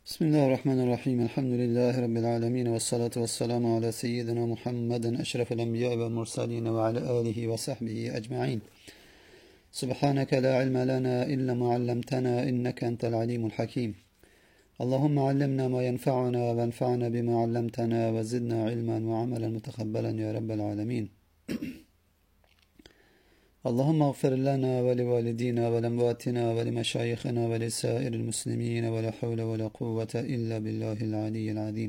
بسم الله الرحمن الرحيم الحمد لله رب العالمين والصلاة والسلام على سيدنا محمد أشرف الأنبياء والمرسلين وعلى آله وصحبه أجمعين. سبحانك لا علم لنا إلا ما علمتنا إنك أنت العليم الحكيم. اللهم علمنا ما ينفعنا وانفعنا بما علمتنا وزدنا علما وعملا متقبلا يا رب العالمين. اللهم اغفر لنا ولوالدينا ولأمواتنا ولمشايخنا ولسائر المسلمين ولا حول ولا قوة إلا بالله العلي العظيم.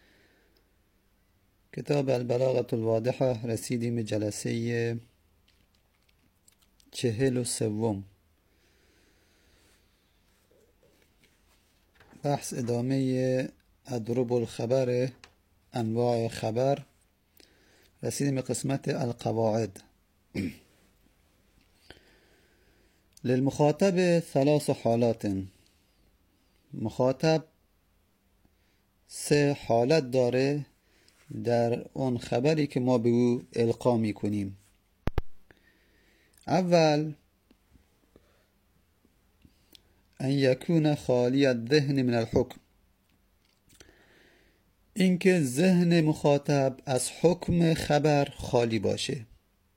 کتاب البلاغة الواضحة رسیدیم به جلسه 43. بحث ادامه اضرب الخبر، انواع خبر. رسیدیم به قسمت القواعد. للمخاطب 3 حالات. مخاطب 3 حالت داره در اون خبری که ما به او القا میکنیم. اول، ان یکون خالی الذهن من الحکم، اینکه ذهن مخاطب از حکم خبر خالی باشه.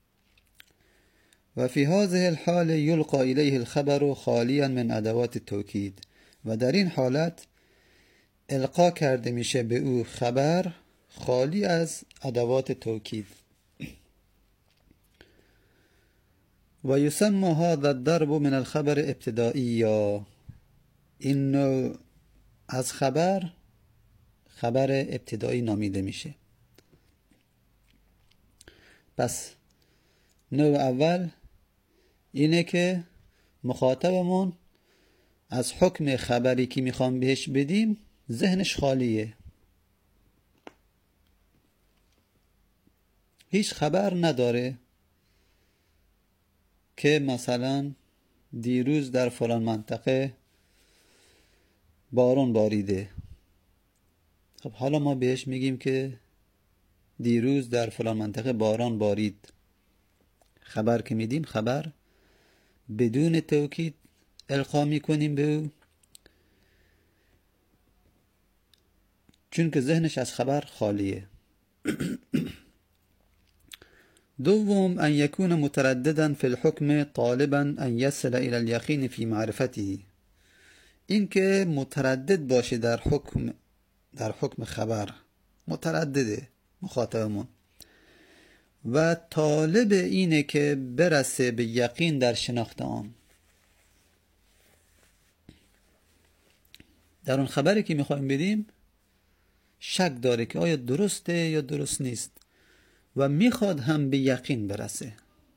و فی هذه الحال یلقا الیه الخبر خالیا من ادوات التوکید، و در این حالت القا کرده میشه به او خبر خالی از ادوات توکید. و یسمى هذا الضرب من الخبر ابتدایی، این نوع از خبر ابتدایی نامیده میشه. پس نوع اول اینه که مخاطبمون از حکم خبری که میخوام بهش بدیم ذهنش خالیه، هیچ خبر نداره که مثلا دیروز در فلان منطقه بارون باریده. خب حالا ما بهش میگیم که دیروز در فلان منطقه باران بارید. خبر که میدیم خبر بدون توکید القا میکنیم به او، چون که ذهنش از خبر خالیه. دوم، ان یکون مترددا فی الحکم طالبا ان یصل الى الیقین فی معرفته، این که متردد باشه در حکم خبر، متردده مخاطبمون و طالب اینه که برسه به یقین در شناخت آن. در اون خبری که میخوایم بدیم شک داره که آیا درسته یا درست نیست و میخواد هم به یقین برسه.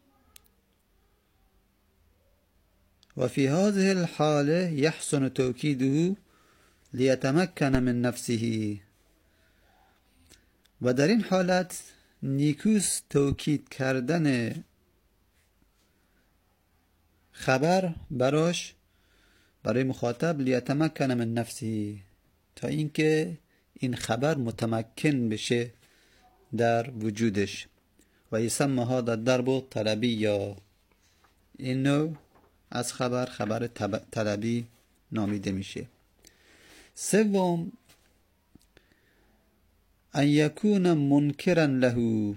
و فی هذه الحاله یحسن توکیده لیتمکن من نفسه، و در این حالت نیکوست توکید کردن خبر برای مخاطب، لیتمکن من نفسه، تا اینکه این خبر متمکن بشه در وجودش. و یسمى هذا الضرب طلبی، این نوع از خبر طلبی نامیده میشه. سوم، ان یکون منکرا له،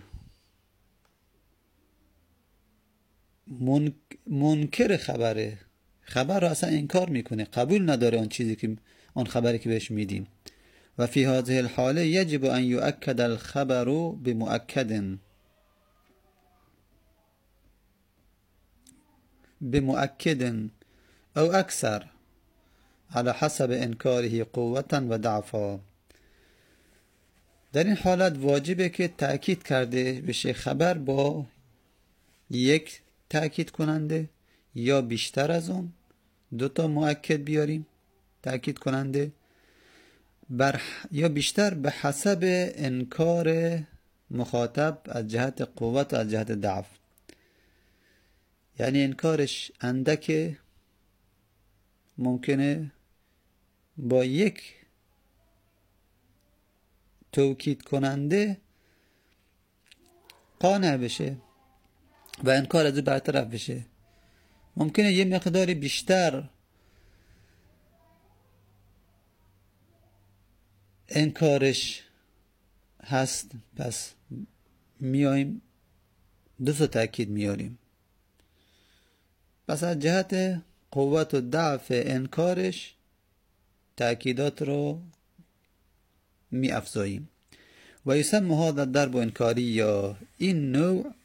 منکر خبر رو اصلا انکار میکنه، قبول نداره آن خبری که بهش میدیم. و فی هذه الحاله یجب ان یؤکد الخبر بمؤکد او اکثر على حسب انکاره قوتا و ضعفا. در این حالت واجبه که تأکید کرده بشه خبر با یک تأکید کننده یا بیشتر از اون، 2 مؤکد بیاریم تأکید کننده، یا بیشتر به حسب انکار مخاطب از جهت قوت و از جهت ضعف. یعنی انکارش اندک، ممکنه با یک توکید کننده قانع بشه و انکار از برطرف بشه. ممکنه یه مقداری بیشتر انکارش هست، پس میایم دو تا تأکید میاریم. پس از جهت قوت و ضعف انکارش تأکیدات رو می افزاییم. و یسمى هذا الضرب انکاری، یا این نوع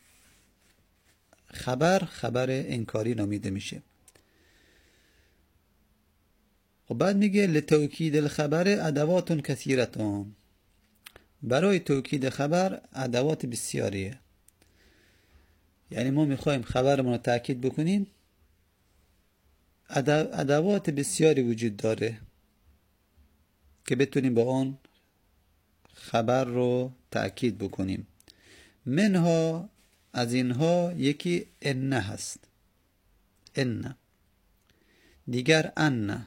خبر انکاری نامیده میشه. و بعد میگه لتوکید الخبر ادوات کثیرتون، برای توکید خبر ادوات بسیاریه. یعنی ما میخوایم خبرمون رو تأکید بکنیم، ادوات بسیاری وجود داره که بتونیم با اون خبر رو تأکید بکنیم. منها، از اینها یکی ان هست، ان، دیگر ان،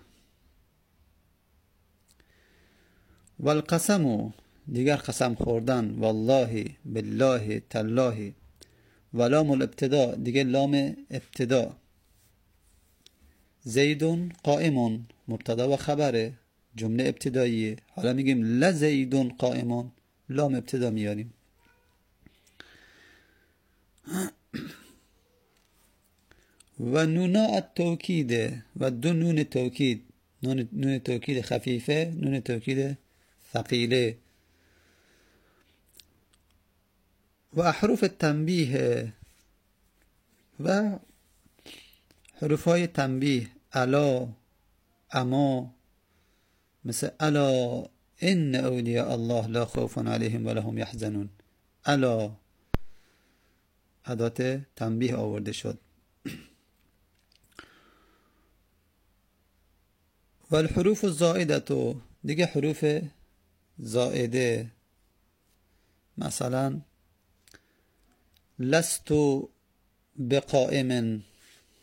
والقسم، دیگر قسم خوردن، والله، بالله، تالله، و لام الابتداء، دیگر لام ابتدا، زید قائم، مبتدا و خبره، جمله ابتداییه. حالا میگیم لزید قائم، لام ابتدا میاریم. و نونا التوکید، و دو نون توکید، نون توکید خفیفه، نون توکید ثقیله. و احرف التنبیه، و حروف های تنبیه، الا، اما، مثل الا ان اولیاء الله لا خوف علیهم ولا هم یحزنون. الا ادات تنبیه آورده شد. و الحروف الزائده، دیگه حروف زائده، مثلا لست بقائم،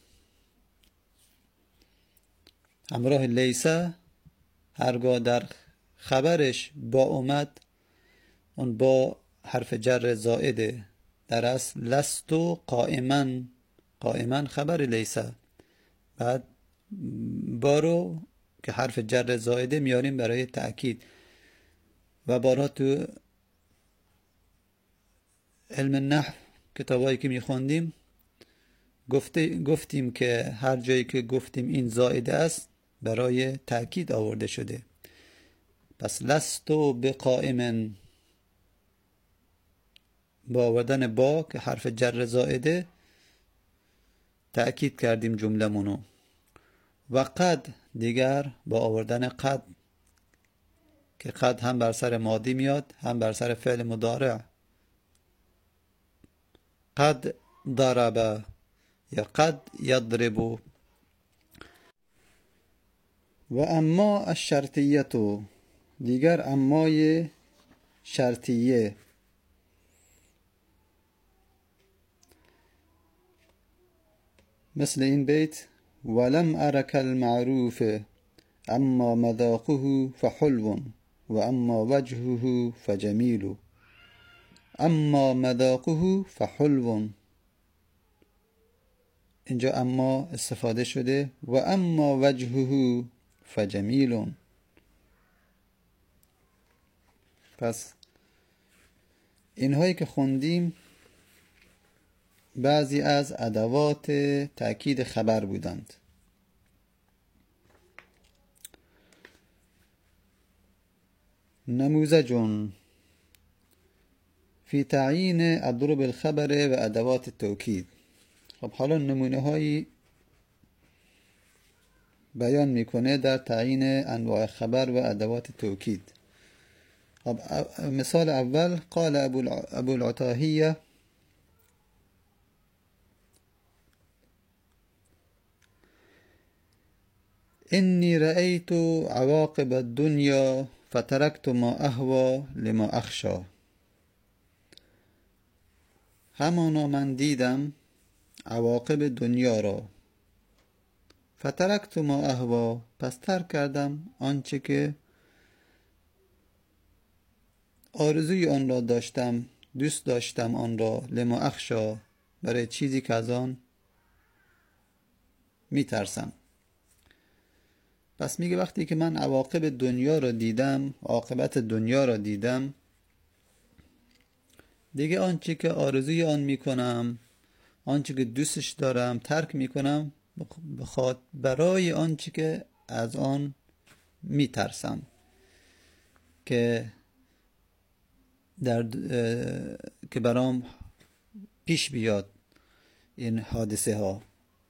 همراه لیسه، هرگاه در خبرش با اومد، اون با حرف جر زائده، در اصل لست قائما، قائما خبر لیسه، بعد بارو که حرف جر زائده میاریم برای تأکید. و بارها تو علم نحو کتابایی که میخوندیم گفتیم که هر جایی که گفتیم این زائده است برای تأکید آورده شده. پس لست بقائم، با آوردن با که حرف جر زائده تأکید کردیم جمله منو. و قد، دیگر با آوردن قد که قد هم بر سر ماضی میاد هم بر سر فعل مضارع. قد ضرب یا قد یضرب. و اما الشرطیه، دیگر امای شرطیه، مثل این بیت ولم ارک المعروف اما مذاقه فحلو و اما وجهه فجمیل. اما مذاقه فحلو، اینجا اما استفاده شده، و اما وجهه فجمیل. پس اینهایی که خوندیم بعضی از ادوات تأکید خبر بودند. نموذج فی تعیین الضرب الخبر و ادوات التوکید. خب حالا نمونه هایی بیان میکنه در تعیین انواع خبر و ادوات توکید. خب مثال اول، قال ابو العتاهیه إني رأيت عواقب الدنيا فتركت ما أهوى لما أخشى. همانا من دیدم عواقب دنیا را، فترکت ما اهوا، پس ترک کردم آنچه که آرزوی آن را داشتم، دوست داشتم آن را، لما اخشا، برای چیزی که از آن میترسم. پس میگه وقتی که من عواقب دنیا رو دیدم، عاقبت دنیا رو دیدم، دیگه آنچه که آرزوی آن میکنم، آنچه که دوستش دارم ترک میکنم برای آنچه که از آن میترسم که که برام پیش بیاد این حادثه ها.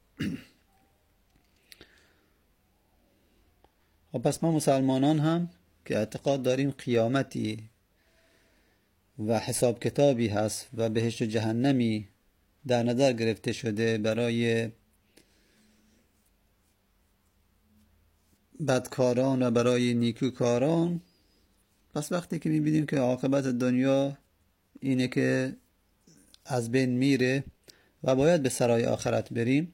خب پس ما مسلمانان هم که اعتقاد داریم قیامتی و حساب کتابی هست و بهشت و جهنمی در نظر گرفته شده برای بدکاران و برای نیکوکاران، پس وقتی که میبینیم که عاقبت دنیا اینه که از بین میره و باید به سرای آخرت بریم،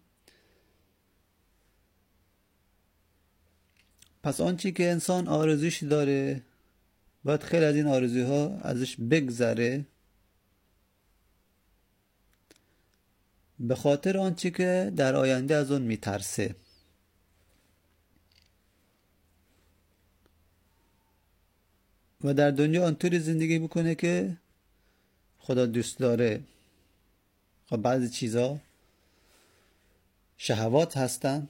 پس آنچه که انسان آرزوش داره باید خیلی از این آرزوها ازش بگذره به خاطر آنچه که در آینده از اون میترسه. و در دنیا آنطوری زندگی بکنه که خدا دوست داره. خب بعضی چیزا شهوات هستن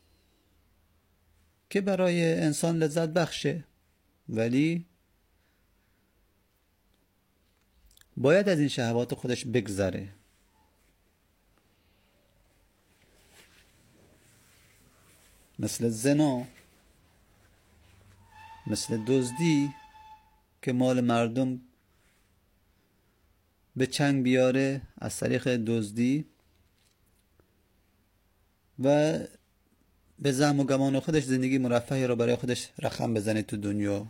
که برای انسان لذت بخشه، ولی باید از این شهوات خودش بگذره. مثل زنا، مثل دزدی که مال مردم به چنگ بیاره از طریق دزدی و به زعم و گمان خودش زندگی مرفهی رو برای خودش رقم بزنه تو دنیا.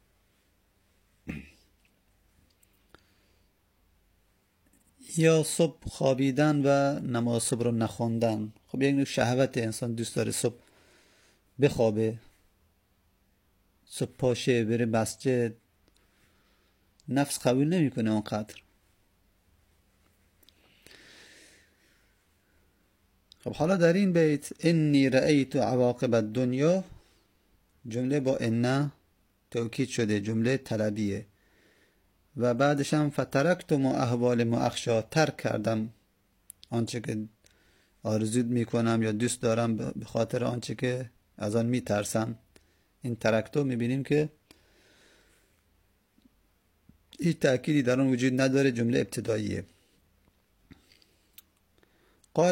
یا صبح خوابیدن و نماز صبح رو نخوندن. خب یک نوع شهوت، انسان دوست داره صبح بخوابه، صبح پاشه بره مسجد، نفس قبول نمیکنه اونقدر. خب حالا در این بیت انی رأیت عواقب الدنیا، جمله با ان توکید شده، جمله طلبیه، و بعدش هم فترکتم احوال ما اخشا، ترک کردم آنچه که آرزو میکنم یا دوست دارم به خاطر آنچه که از آن میترسم. این ترکتو میبینیم که هیچ تأکیدی در آن وجود نداره، جمله ابتداییه. قال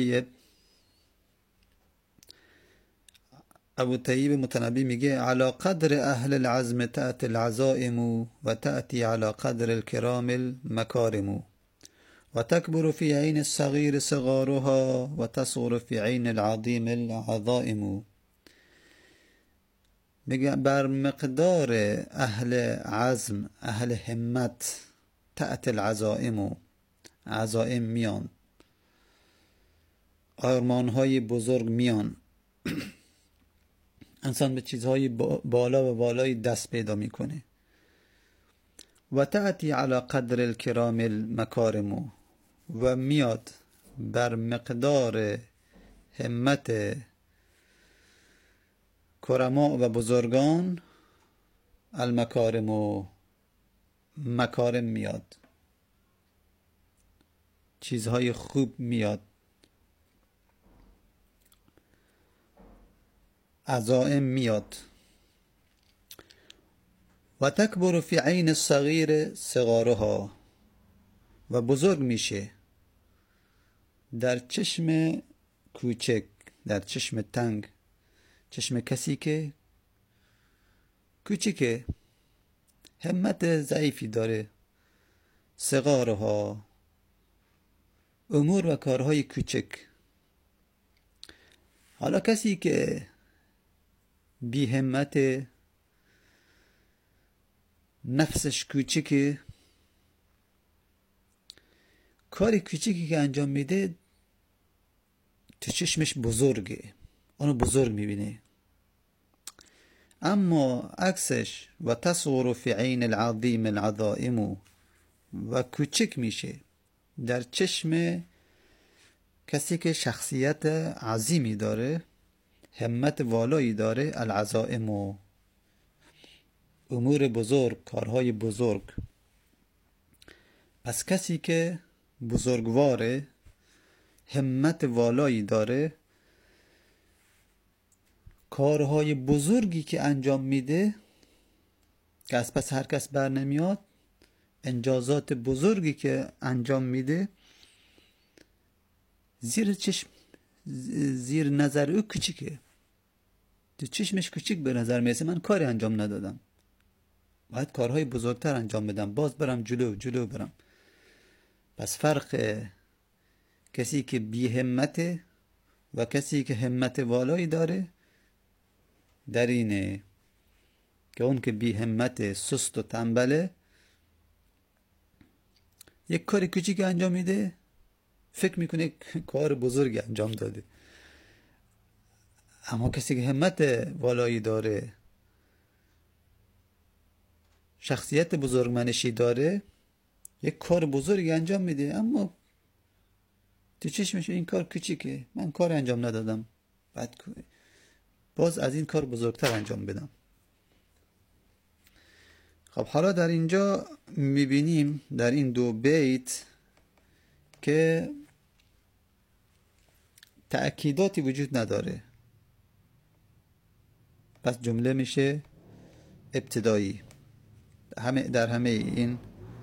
ابو طیب متنبی میگه علی قدر اهل العزم تأتی العزائم و تأتی علی قدر الكرام المکارم و تکبر فی عین الصغیر صغارها و تصغر فی عین العظیم العظائم. میگه بر مقدار اهل عزم، اهل همت، تأتی العزائم، عزائم میان، آرمانهای بزرگ میان، انسان به چیزهای بالا و بالای دست پیدا میکنه. و تأتی علی قدر الکرام المکارم، و میاد بر مقدار همت کرما و بزرگان، المکارم و مکارم میاد، چیزهای خوب میاد، عزائم میاد. و تکبر فی عین الصغیر صغارها، و بزرگ میشه در چشم کوچک، در چشم تنگ، چشم کسی که کوچکه، همت ضعیفی داره، صغارها، امور و کارهای کوچک. حالا کسی که بی همت، نفسش کوچکه، کاری کوچکی که انجام میده تو چشمش بزرگه، اونو بزرگ میبینه. اما عکسش و تصغر فی عین العظیم العظائم، و کوچک میشه در چشم کسی که شخصیت عظیمی داره، همت والایی داره، العزائم و امور بزرگ، کارهای بزرگ. پس کسی که بزرگواره، همت والایی داره، کارهای بزرگی که انجام میده که از پس هر کس بر نمیاد، انجازات بزرگی که انجام میده، زیر نظر او کوچیکه، تو چشمش کوچیک به نظر میسه. من کاری انجام ندادم، باید کارهای بزرگتر انجام بدم، باز برم جلو برم. پس فرق کسی که بی همته و کسی که همت والایی داره در اینه که اون که بی همت، سست و تنبله، یک کار کوچیک انجام میده، فکر میکنه کار بزرگی انجام داده. اما کسی که همت والایی داره، شخصیت بزرگمنشی داره، یک کار بزرگی انجام میده، اما تو چشمش این کار کوچیکه، من کار انجام ندادم، بعد باز از این کار بزرگتر انجام بدم. خب حالا در اینجا میبینیم در این دو بیت که تأکیداتی وجود نداره، پس جمله میشه ابتدایی در همه این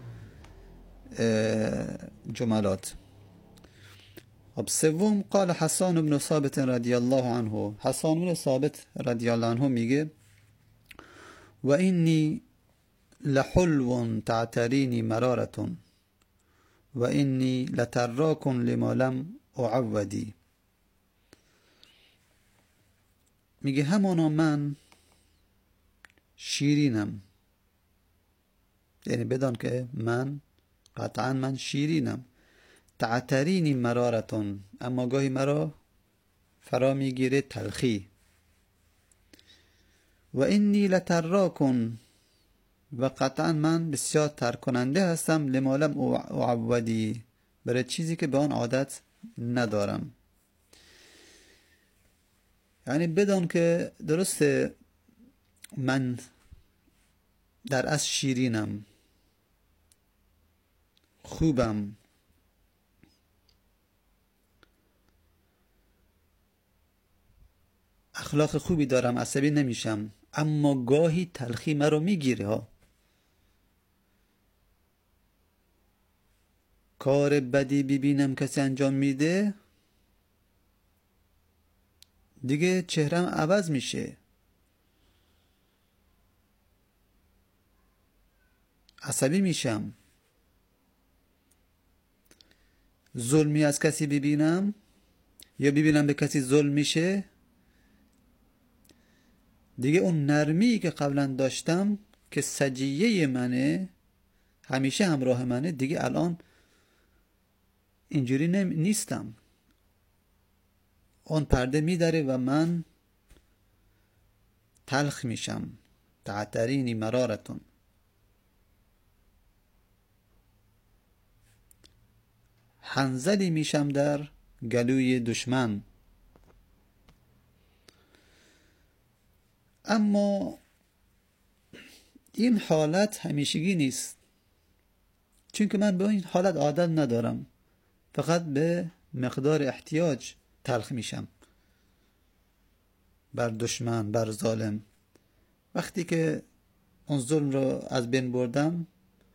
جملات. خب سوم، قال حسان بن ثابت رضی الله عنه، حسان بن ثابت رضی الله عنه میگه و اینی لحلو تعترینی مرارة و اینی لتراک لما لم اعودی. میگه همانا من شیرینم، یعنی بدان که من قطعا من شیرینم، تعترینی مرارة، اما گاهی مرا فرا میگیره تلخی، و اینی لتراک، و قطعا من بسیار ترک کننده هستم، لما لم اعودی، برای چیزی که به آن عادت ندارم. یعنی بدان که درسته من در اصل شیرینم، خوبم، اخلاق خوبی دارم، عصبی نمیشم، اما گاهی تلخی مرا میگیره ها. کار بدی ببینم کسی انجام میده، دیگه چهرم عوض میشه، عصبی میشم. ظلمی از کسی ببینم یا ببینم به کسی ظلم میشه، دیگه اون نرمی که قبلا داشتم که سجیه منه، همیشه همراه منه، دیگه الان اینجوری نیستم. اون پرده میداره و من تلخ میشم. تعترینی مرارتون، حنظلی میشم در گلوی دشمن. اما این حالت همیشگی نیست، چون که من به این حالت عادت ندارم، فقط به مقدار احتیاج تلخ میشم بر دشمن، بر ظالم. وقتی که اون ظلم را از بین بردم،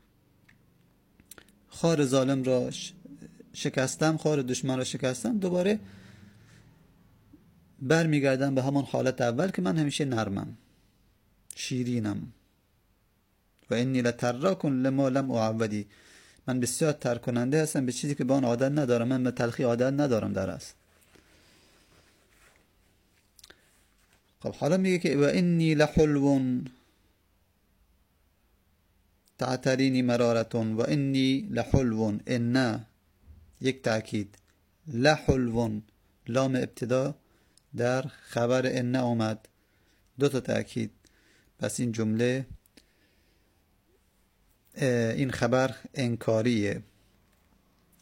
خار ظالم را شکستم، خار دشمن را شکستم، دوباره برمیگردم به همون حالت اول که من همیشه نرمم، شیرینم. و اینی لتراک لما لم اعودی، من بسیار ترک کننده هستم به چیزی که با آن عادت ندارم، من به تلخی عادت ندارم در اصل. خب حالا میگه که و اینی لحلو تعترینی مرارة و اینی لحلو، ان یک تأکید، لحلو لام ابتدا در خبر ان اومد، دو تا تأکید، پس این جمله این خبر انکاریه.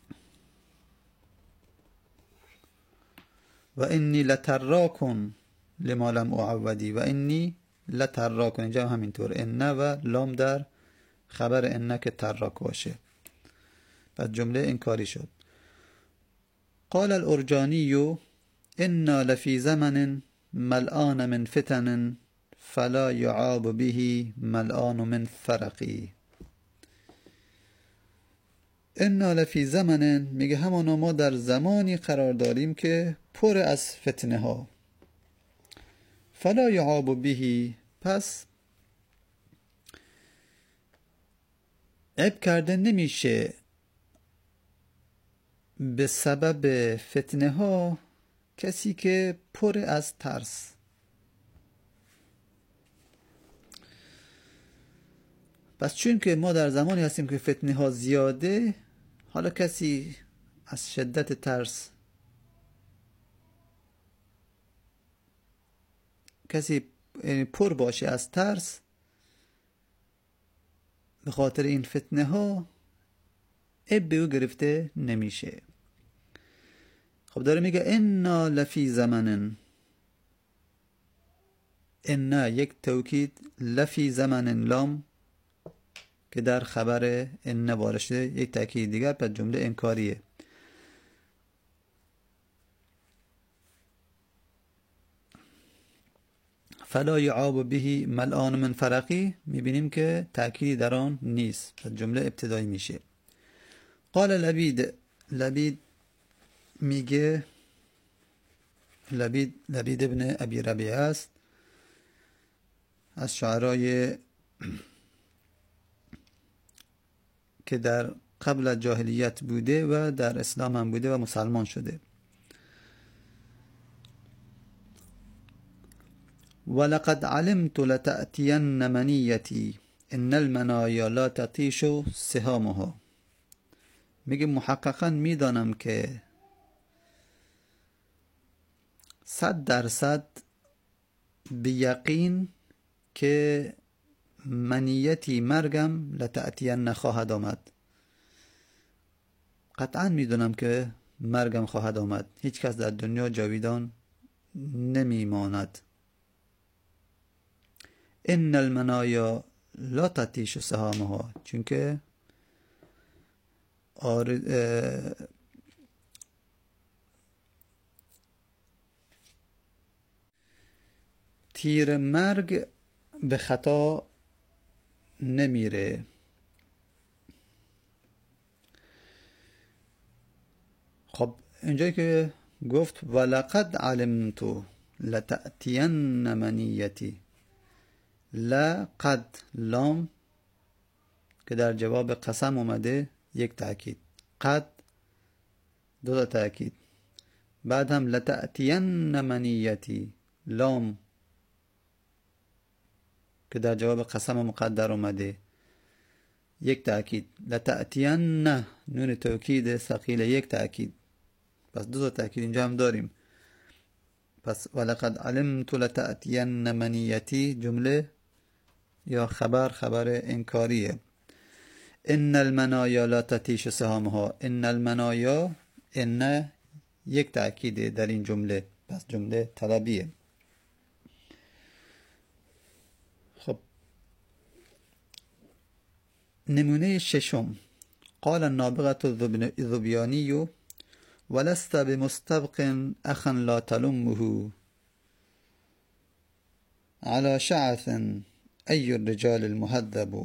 و اینی لتراک لما لم اعودی و انی لتراک. اینجا همینطور ان و لام در خبر ان که تراک باشه، پس جمله انکاری شد. قال الارجانی انا لفی زمن ملآن من فتن فلا يعاب به ملآن من فرقی. انا لفی زمن میگه همانا ما در زمانی قرار داریم که پر از فتنه ها. فلا يعاب به، پس عیب کرده نمیشه به سبب فتنه ها کسی که پر از ترس. پس چون که ما در زمانی هستیم که فتنه ها زیاده، حالا کسی از شدت ترس، کسی پر باشه از ترس به خاطر این فتنه ها، عیب به او گرفته نمیشه. خب داره میگه انا لفی زمن، انا یک توکید، لفی زمن لام که در خبر ان وارد شده یک تاکید دیگر، پس جمله انکاریه. فلا یعاب به ملآن من فرقی، میبینیم که تأکیدی در آن نیست، پس جمله ابتدایی میشه. قال لبید، لبید میگه، لبید ابن ابی ربیعه است، از شعرای که در قبل جاهلیت بوده و در اسلام هم بوده و مسلمان شده. ولقد علمت لتأتین منیتی ان المنایا لا تطیش سهامها. میگه محققا میدانم که 100% به یقین که منیتی مرگم لتأتین نخواهد آمد. قطعا میدونم که مرگم خواهد آمد، هیچ کس در دنیا جاویدان نمیماند. ان المنایا لا تطیش سهامها، چون که تیر مرگ به خطا نمیره. خب اینجایی که گفت ولقد علمت لتأتین منیتی، لقد لام که در جواب قسم اومده یک تأکید، قد دو تا تأکید، بعد هم لتأتین منیتی لام که در جواب قسم مقدر اومده یک تأکید، لتأتین نون توکید ثقیل یک تأکید، پس دو تا تأکید اینجا هم داریم. پس ولقد علمت لتأتین منیتی جمله یا خبر انکاریه. ان المنایا لا تطیش سهامها، ان المنایا ان یک تأکیده در این جمله، پس جمله طلبیه. خب نمونه ششم، قال النابغة الذبیانی ولست بمستبق اخا لا تلمه على شعث ای الرجال المهذب.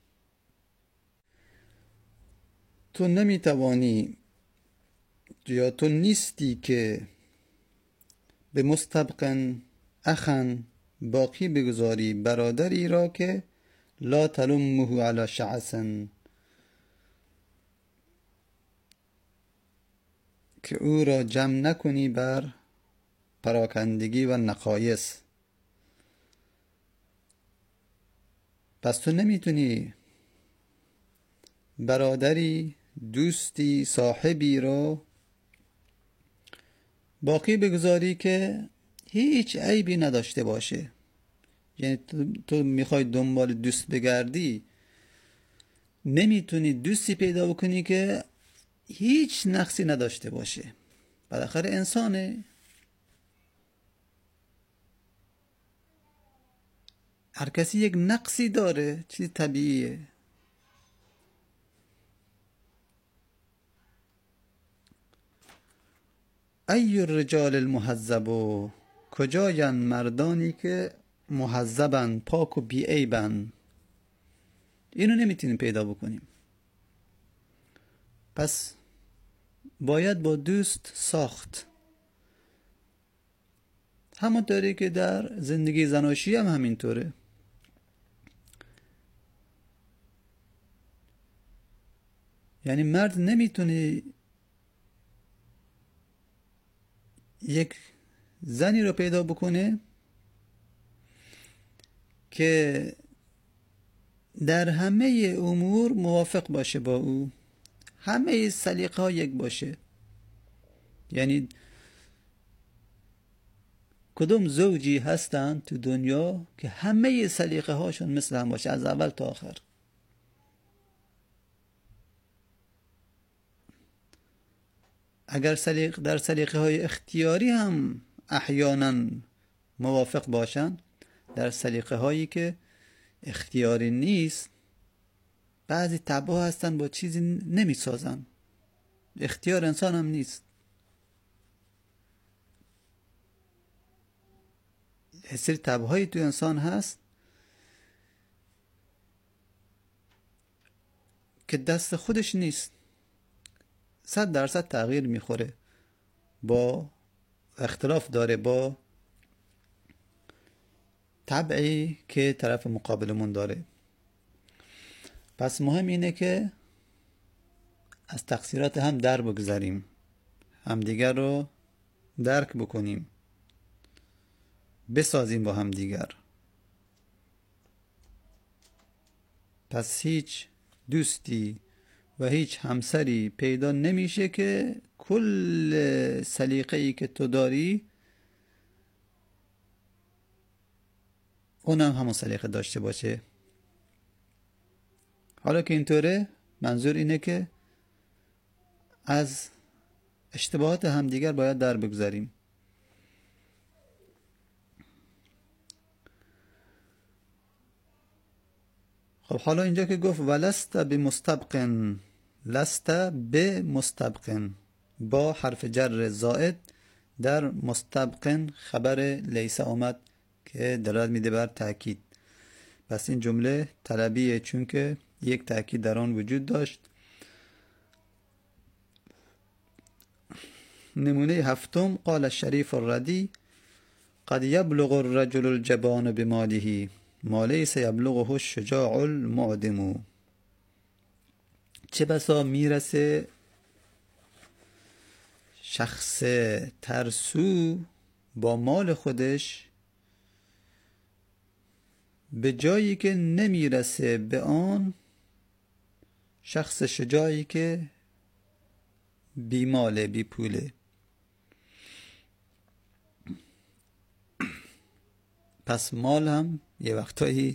تو نمیتوانی یا تو نیستی که به مستبق اخن باقی بگذاری برادری را که لا تلمه علی شعث، که او را جمع نکنی بر پراکندگی و نقایص. پس تو نمیتونی برادری، دوستی، صاحبی را باقی بگذاری که هیچ عیبی نداشته باشه. یعنی تو میخوای دنبال دوست بگردی، نمیتونی دوستی پیدا بکنی که هیچ نقصی نداشته باشه. بالاخره انسانه. هر کسی یک نقصی داره، چیز طبیعیه. ای الرجال المهذب، کجاین مردانی که مهذبن، پاک و بی‌عیبن؟ اینو نمیتونیم پیدا بکنیم. پس باید با دوست ساخت. همونطوری که در زندگی زناشویی هم همینطوره. یعنی مرد نمیتونه یک زنی رو پیدا بکنه که در همه امور موافق باشه با او، همه سلیقه ها یک باشه. یعنی کدوم زوجی هستن تو دنیا که همه سلیقه هاشون مثل هم باشه از اول تا آخر؟ اگر در سلیقه های اختیاری هم احیانا موافق باشن، در سلیقه هایی که اختیاری نیست بعضی طبعا هستن با چیزی نمی سازن. اختیار انسان هم نیست. یه سری طبعهایی تو انسان هست که دست خودش نیست، 100% تغییر میخوره، با اختلاف داره با طبعی که طرف مقابلمون داره. پس مهم اینه که از تقصیرات هم در بگذاریم، همدیگر رو درک بکنیم، بسازیم با همدیگر. پس هیچ دوستی و هیچ همسری پیدا نمیشه که کل سلیقه‌ای که تو داری اونم همون سلیقه داشته باشه. حالا که اینطوره، منظور اینه که از اشتباهات همدیگر باید در بگذاریم. خب حالا اینجا که گفت ولست بمستبقن، لست بمستبقن با حرف جر زائد در مستبقن خبر لیس آمد که دلالت میده بر تأکید. پس این جمله طلبیه چون که یک تأکید در آن وجود داشت. نمونه هفتم، قال الشریف الردی قد یبلغ الرجل الجبان بماله ما لیس یبلغه الشجاع المعدم. چه بسا میرسه شخص ترسو با مال خودش به جایی که نمیرسه به آن شخص شجاعی که بی ماله، بی پوله. پس مال هم یه وقتایی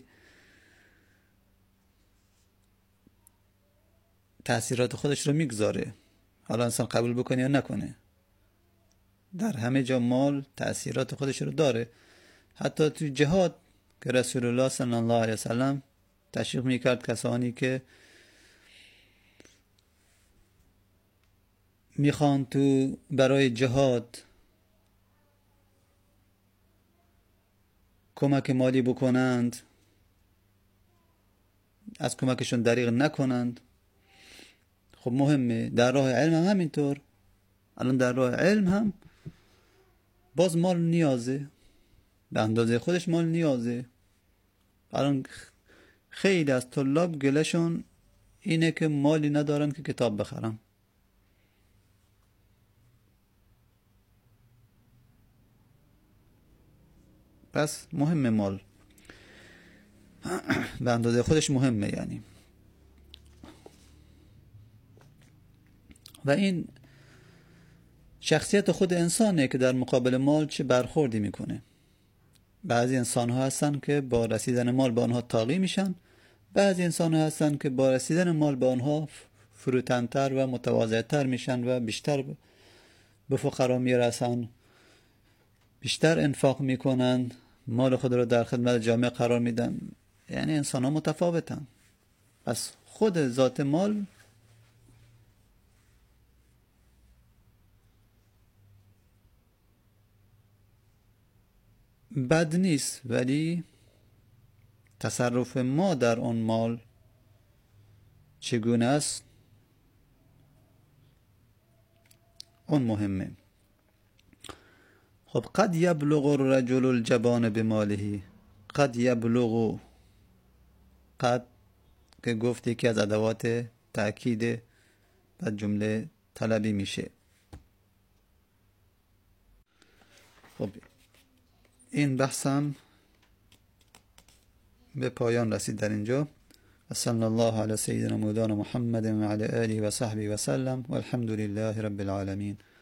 تأثیرات خودش رو میگذاره، حالا انسان قبول بکنه یا نکنه. در همه جا مال تأثیرات خودش رو داره. حتی تو جهاد که رسول الله صلی الله علیه وسلم تشویق میکرد کسانی که میخوان تو برای جهاد کمک مالی بکنند، از کمکشون دریغ نکنند. خب مهمه. در راه علم هم همینطور. الان در راه علم هم باز مال نیازه، به اندازه خودش مال نیازه. الان خیلی از طلاب گلهشون اینه که مالی ندارن که کتاب بخرن. پس مهمه مال، به اندازه خودش مهمه یعنی. و این شخصیت خود انسانه که در مقابل مال چه برخوردی میکنه. بعضی انسان ها هستن که با رسیدن مال به آنها طاغی میشن، بعضی انسان ها هستن که با رسیدن مال به آنها فروتن‌تر و متواضع‌تر میشن و بیشتر به فقرا میرسن، بیشتر انفاق میکنن، مال خود را در خدمت جامعه قرار میدن، یعنی انسان ها متفاوتن. پس خود ذات مال بد نیست، ولی تصرف ما در آن مال چگونه است اون مهمه. خب قد یبلغ الرجل الجبان بماله. قد یبلغ، قد که گفت یکی از ادوات تأکید و جمله طلبی میشه. خب این بحثم به پایان رسید در اینجا. صلی الله علی سیدنا مولانا محمد و علی آله و صحبه و سلم و الحمد لله رب العالمین.